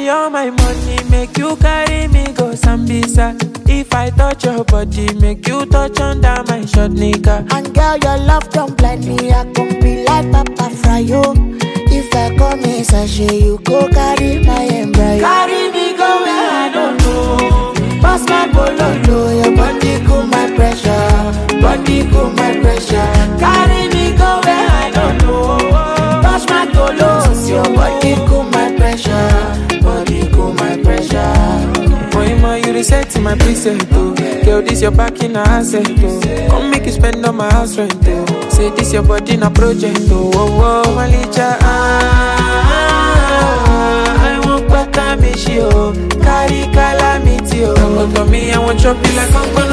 all my money, make you carry me go Sambisa. If I touch your body, make you touch under my short nigga. And girl, your love don't blind me. I can be like Papa Fryo. If I come in sachet, you go carry my embryo. Carry me go where I don't know. Pass my bololo, your body cool my pressure. Body cool my pressure. Carry me go where I don't know. Touch my tolos, your body cool my pressure. Body cool my pressure. Moima, you reset my preset, oh. Girl, this your back in a asset, oh. Come make you spend on my house rent, oh. Say this your body in a project, oh. Oh, oh, Malicha, I won't back a miss you, carry calamity, oh. Come to me, I won't chop you like I'm gonna